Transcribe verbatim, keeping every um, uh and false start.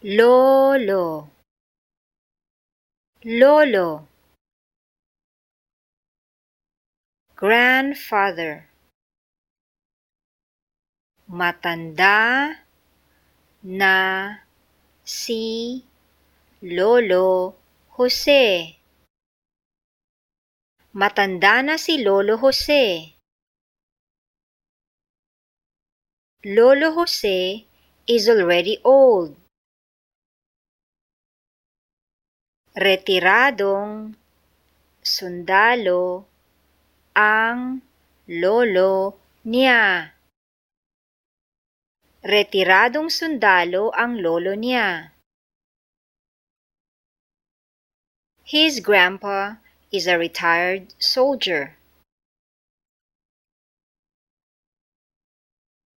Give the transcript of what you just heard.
lolo, lolo. Grandfather, matanda na si Lolo Jose. Matanda na si Lolo Jose. Lolo Jose is already old. Retiradong sundalo ang lolo niya. Retiradong sundalo ang lolo niya. His grandpa is a retired soldier.